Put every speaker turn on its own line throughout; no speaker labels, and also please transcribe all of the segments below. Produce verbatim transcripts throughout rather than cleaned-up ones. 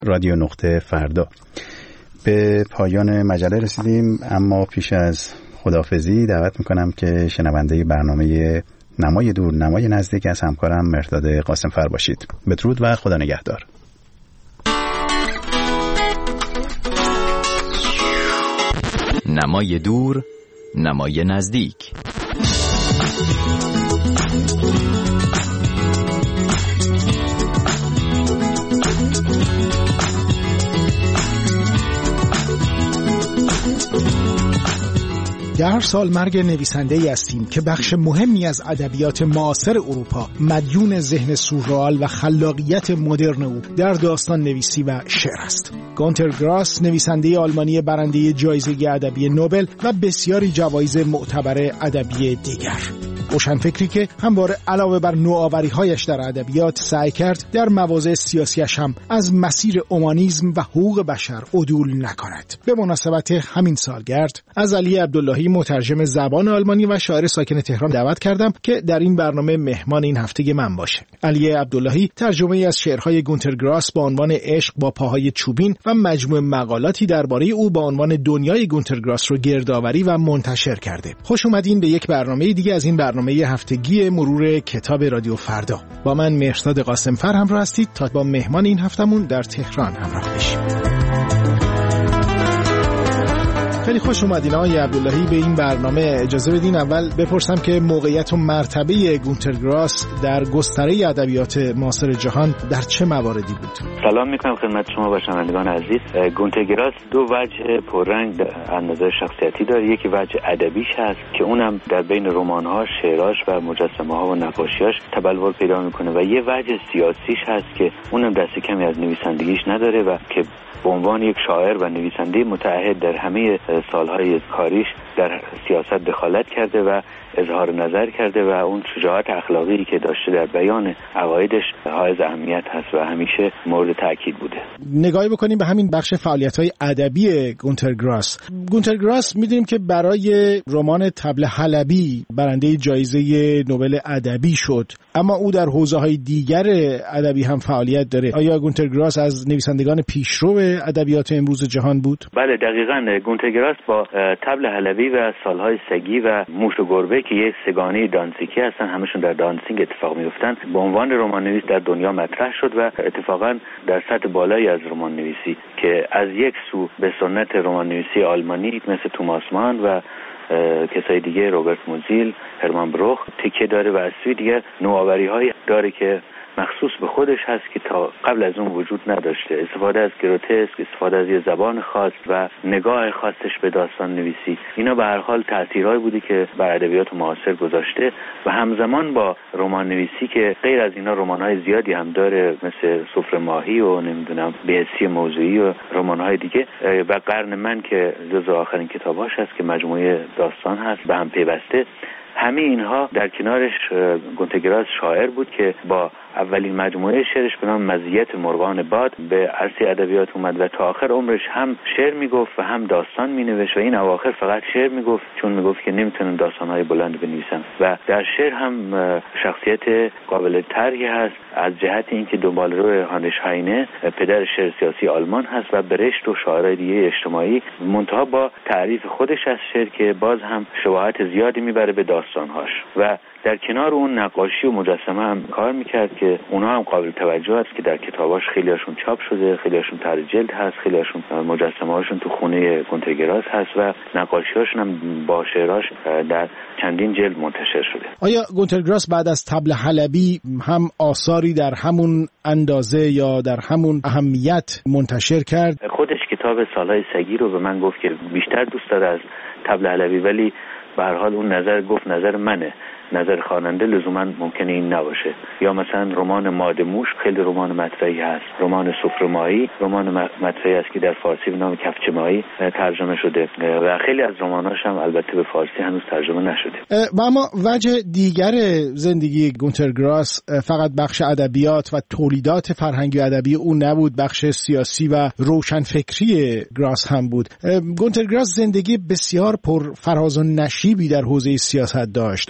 رادیو نقطه فردا. به پایان مجله رسیدیم، اما پیش از خداحافظی دعوت میکنم که شنونده برنامه نمای دور نمای نزدیک از همکارم مرداد قاسمفر باشید. بدرود و خدا نگهدار.
نمای دور نمای نزدیک.
در سال مرگ نویسنده‌ای هستیم که بخش مهمی از ادبیات معاصر اروپا مدیون ذهن سورئال و خلاقیت مدرن او در داستان نویسی و شعر است. گونتر گراس، نویسنده آلمانی برنده جایزه ادبی نوبل و بسیاری جوایز معتبر ادبی دیگر. روشنفکری که همواره علاوه بر نوآوری‌هایش در ادبیات سعی کرد در مواضع سیاسیش هم از مسیر اومانیسم و حقوق بشر عدول نکند. به مناسبت همین سالگرد از علی عبداللهی، مترجم زبان آلمانی و شاعر ساکن تهران، دعوت کردم که در این برنامه مهمان این هفته من باشه. علی عبداللهی ترجمه‌ای از شعرهای گونتر گراس با عنوان عشق با پاهای چوبین و مجموعه مقالاتی درباره او با عنوان دنیای گونتر گراس رو گردآوری و منتشر کرده. خوش اومدین به یک برنامه دیگه از این برنامه هفتگی مرور کتاب رادیو فردا. با من مرداد قاسمفر همراه هستید تا با مهمان این هفتمون در تهران همراه بشیم. خیلی خوش اومدین آقای عبداللهی به این برنامه. اجازه بدین اول بپرسم که موقعیت و مرتبه گونتر گراس در گستره ادبیات معاصر جهان در چه مواردی بود؟
سلام میکنم خدمت شما و شنوندگان عزیز. گونتر گراس دو وجه پررنگ از نظر شخصیتی داره. یکی وجه ادبیش هست که اونم در بین رمان‌ها، شعراش و مجسمه‌ها و نقاشیاش تبلور پیدا میکنه، و یه وجه سیاسیش هست که اونم دست کمی از نویسندگیش نداره و که به عنوان یک شاعر و نویسنده متعهد در همه سالهای کاریش در سیاست دخالت کرده و اظهار نظر کرده و اون شجاعت اخلاقی که داشته در بیان عقایدش حائز اهمیت هست و همیشه مورد تاکید بوده.
نگاهی بکنیم به همین بخش فعالیت‌های ادبی گونتر گراس. گونتر گراس می‌دونیم که برای رمان طبل حلبی برنده جایزه نوبل ادبی شد، اما او در حوزه‌های دیگر ادبی هم فعالیت داره. آیا گونتر گراس از نویسندگان پیشرو ادبیات امروز جهان بود؟
بله دقیقاً. گونتر گراس با طبل حلبی و سالهای سگی و موش و گربه که یه سگانه دانسیکی هستن، همشون در دانسینگ اتفاق میفتن، به عنوان رمان نویس در دنیا مطرح شد و اتفاقا در سطح بالایی از رمان نویسی که از یک سو به سنت رمان نویسی آلمانی مثل توماس مان و کسای دیگه، روبرت موزیل، هرمان بروخ، تکیه داره و از سوی دیگه نوآوری‌هایی داره که مخصوص به خودش هست که تا قبل از اون وجود نداشته. استفاده از گروتسک، استفاده از یه زبان خاص و نگاه خاصش به داستان نویسی، اینا به هر حال تأثیرهایی بودی که بر ادبیات معاصر گذاشته و همزمان با رمان نویسی که غیر از اینا رمان‌های زیادی هم داره، مثل سفره ماهی و نمیدونم بهشتی موضوعی و رمان‌های دیگه و قرن من که جزو آخرین کتاباش هست که مجموعه داستان هست به هم پیوسته. همه اینها در کنارش گونتر گراس شاعر بود که با اولین مجموعه شعرش به نام مزیت مرغان باد به عرصه ادبیات اومد و تا آخر عمرش هم شعر میگفت و هم داستان مینوشت و این اواخر فقط شعر میگفت چون میگفت که نمیتونم داستانهای بلند بنویسم و در شعر هم شخصیت قابل طرحی هست از جهت اینکه دنبالرو هانریش هاینه پدر شعر سیاسی آلمان هست و برشت و شاعرای دیگه اجتماعی، منتها با تعریف خودش از شعر که باز هم شباهت زیادی میبره به داستانهاش و در کنار اون نقاشی و مجسمه هم کار میکرد که اونها هم قابل توجه است که در کتاباش خیلیاشون چاپ شده، خیلیاشون طرح جلد هست، خیلیاشون مجسمه هاشون تو خونه گونتر گراس هست و نقاشی‌هاشون هم با شعراش در چندین جلد منتشر شده.
آیا گونتر گراس بعد از طبل حلبی هم آثاری در همون اندازه یا در همون اهمیت منتشر کرد؟
خودش کتاب سالهای سگی رو به من گفت که بیشتر دوست داره از طبل حلبی، ولی به هر حال اون نظر گفت نظر منه، نظر خواننده لزوما ممکنه این نباشه. یا مثلا رمان ماده موش خیلی رمان مطرحی هست، رمان سفره ماهی رمان مطرحی است که در فارسی به نام کفچه ماهی ترجمه شده و خیلی از رماناش هم البته به فارسی هنوز ترجمه نشده.
و اما وجه دیگر زندگی گونتر گراس فقط بخش ادبیات و تولیدات فرهنگی و ادبی او نبود، بخش سیاسی و روشنفکری گراس هم بود. گونتر گراس زندگی بسیار پر فراز و نشیبی در حوزه سیاست داشت. از دوران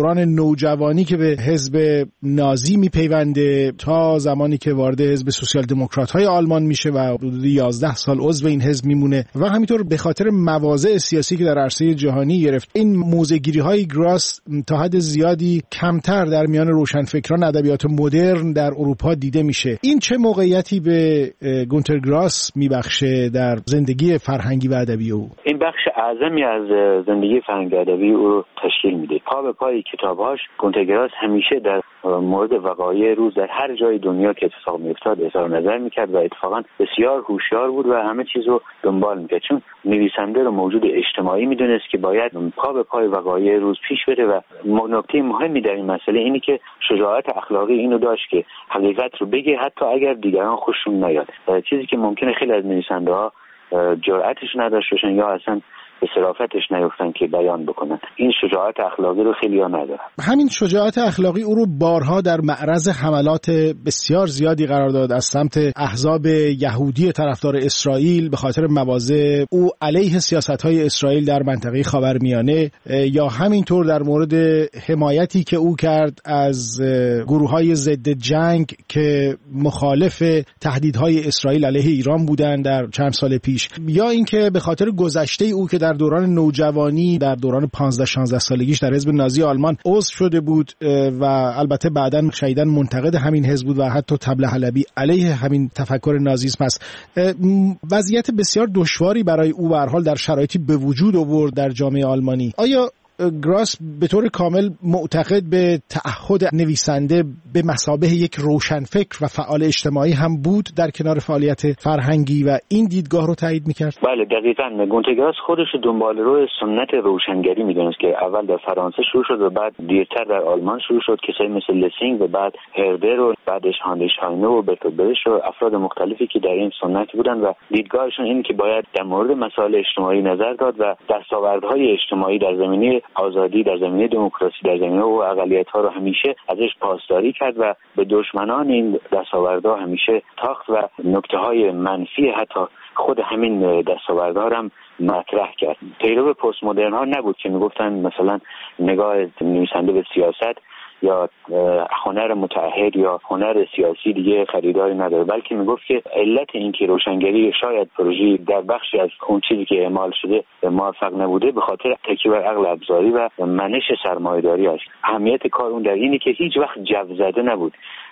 دوران نوجوانی که به حزب نازی میپیونده تا زمانی که وارد حزب سوسیال دموکرات‌های آلمان میشه و حدود یازده سال عضو این حزب میمونه و همینطور به خاطر مواضع سیاسی که در عرصه جهانی گرفت این موزه‌گیری‌های گراس تا حد زیادی کمتر در میان روشنفکران ادبیات مدرن در اروپا دیده میشه. این چه موقعیتی به گونتر گراس میبخشه در زندگی فرهنگی و ادبی او؟
این بخش اعظمی از زندگی فرهنگی ادبی او رو تشکیل میده. پا به پای کتاب‌هاش گونتر گراس همیشه در مورد وقایع روز در هر جای دنیا که اتفاق میافتاد اظهار نظر میکرد و اتفاقا بسیار هوشیار بود و همه چیز رو دنبال میکرد، چون نویسنده رو موجود اجتماعی میدونست که باید پا به پای وقایع روز پیش بره و نکته مهمی در این مسئله اینی که شجاعت اخلاقی اینو داشت که حقیقت رو بگه حتی اگر دیگران خوششون نیاد، چیزی که ممکنه خیلی از نویسنده‌ها جرأتش نداشته باشن یا اصلا به صرافتش نیفتن که بیان بکنن. این شجاعت اخلاقی رو خیلی ها ندارن.
همین شجاعت اخلاقی او رو بارها در معرض حملات بسیار زیادی قرار داد از سمت احزاب یهودی طرفدار اسرائیل به خاطر مواضع او علیه سیاست‌های اسرائیل در منطقه خاورمیانه، یا همینطور در مورد حمایتی که او کرد از گروه‌های ضد جنگ که مخالف تهدیدهای اسرائیل علیه ایران بودند در چند سال پیش، یا اینکه به خاطر گذشته او که در دوران نوجوانی در دوران پانزده شانزده سالگیش در حزب نازی آلمان عضو شده بود و البته بعداً شدیداً منتقد همین حزب بود و حتی طبل حلبی علیه همین تفکر نازیسم است. وضعیت بسیار دشواری برای او به هر حال در شرایطی به وجود آورد در جامعه آلمانی. آیا گراس به طور کامل معتقد به تعهد نویسنده به مثابه یک روشنفکر و فعال اجتماعی هم بود در کنار فعالیت فرهنگی و این دیدگاه رو تایید میکرد؟
بله دقیقاً. گونتر گراس خودش دنبال رو سنت روشنگری میدونست که اول در فرانسه شروع شد و بعد دیرتر در آلمان شروع شد. کسایی مثل لسینگ و بعد هردر و بعدش هاندیشهاینه و برتولد برش و افراد مختلفی که در این سنت بودن و دیدگاهشون این که باید در مورد مسائل اجتماعی نظر داد و دستاوردهای اجتماعی در زمینه آزادی، در زمینه دموکراسی، در زمینه و اقلیت‌ها رو همیشه ازش پاسداری کرد و به دشمنان این دستاوردها همیشه تاخت و نکته‌های منفی حتی خود همین دستاوردها هم مطرح کرد. پیرو پست مدرن ها نبود که میگفتن مثلا نگاه نویسنده به سیاست یا هنر متعهد یا هنر سیاسی دیگه خریداری نداره، بلکه میگفت که علت این که روشنگری شاید پروژه در بخشی از اون چیزی که اعمال شده موفق نبوده به خاطر تکیه بر عقل ابزاری و منش سرمایه‌داری است. اهمیت کار اون در اینه که هیچ وقت جو زده نبود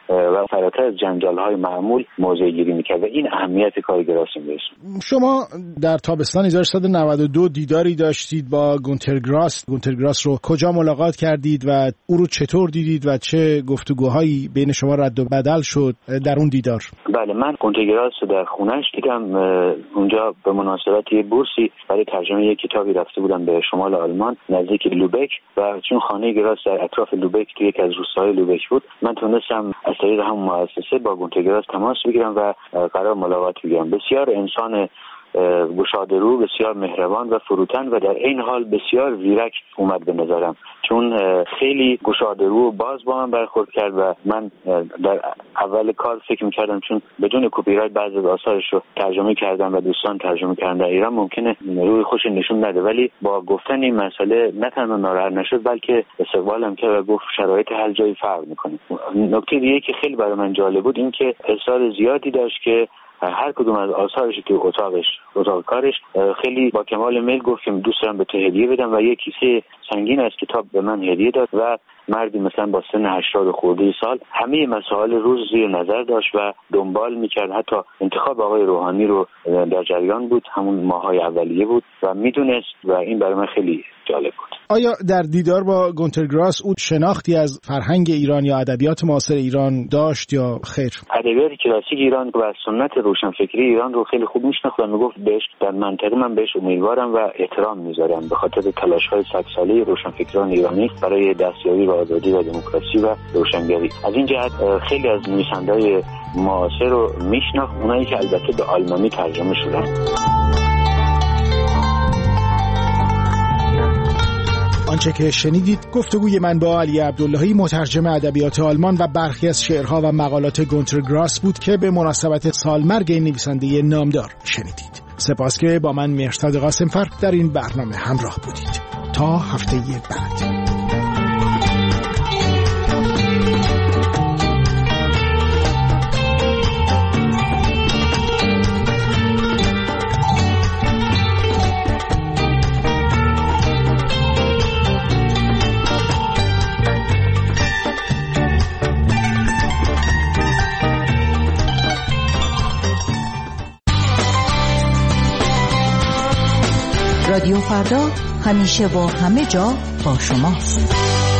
و فراتر از جنجال‌های معمول موضع‌گیری می‌کرد و این اهمیت کار گراس است.
شما در تابستان هزار و سیصد و نود و دو دیداری داشتید با گونتر گراس. گونتر گراس رو کجا ملاقات کردید و او رو چطور دیدید و چه گفتگوهایی بین شما رد و بدل شد در اون دیدار؟
بله، من گونتر گراس رو در خونه‌اش دیدم. اونجا به مناسبت یه بورسی برای ترجمه یک کتابی رفته بودم به شمال آلمان نزدیک لوبک و چون خانه گراس در اطراف لوبک توی یک از روستاهای لوبک بود، من تونستم از طریق همون مؤسسه با گونتر گراس تماس بگیرم و قرار ملاقات بگیرم. بسیار انسان گشاده‌رو، بسیار مهربان و فروتن و در این حال بسیار زیرک اومد به نظرم، چون خیلی گشاده‌رو و باز با من برخورد کرد و من در اول کار فکر می‌کردم چون بدون کپی رایت بعضی از آثارش رو ترجمه کردم و دوستان ترجمه کردن در ایران ممکنه روی خوش نشون نده، ولی با گفتن این مسئله نه تنها ناراحت نشد بلکه استقبالم کرد و گفت شرایط هر جایی فرق می‌کنه. نکته دیگه که خیلی برای من جالب بود این که اصرار زیادی داشت که هر کدوم از آثارش که اتاقش اتاق کارش خیلی با کمال میل گفت که دوست دارم به تو هدیه بدم و یک کیسه سنگین از کتاب به من هدیه داد و مردی مثلا با سن هشتاد خورده سال همه مسائل روز زیر نظر داشت و دنبال میکرد. حتی انتخاب آقای روحانی رو در جریان بود، همون ماهای اولیه بود و میدونست و این برای من خیلی جالب بود.
آیا در دیدار با گونتر گراس او شناختی از فرهنگ ایران یا ادبیات معاصر ایران داشت یا خیر؟
ادبیات کلاسیک ایران و سنت روشنفکری ایران رو خیلی خوب میشناخت و میگفت بهش در منطقه من بهش امیدوارم و احترام میذارم به خاطر تلاش‌های صد ساله روشنفکران ایرانی برای دستیابی به آزادی و دموکراسی و روشنگری. از این جهت خیلی از نویسنده‌های معاصر رو میشناخت، اونایی که البته به آلمانی ترجمه شدن.
آنچه که شنیدید گفتگوی من با علی عبداللهی مترجم ادبیات آلمان و برخی از شعرها و مقالات گونتر گراس بود که به مناسبت سالمرگ نویسنده نامدار شنیدید. سپاس که با من مهرزاد قاسمفر در این برنامه همراه بودید. تا هفته بعد.
رادیو فردا همیشه و همه جا با شماست.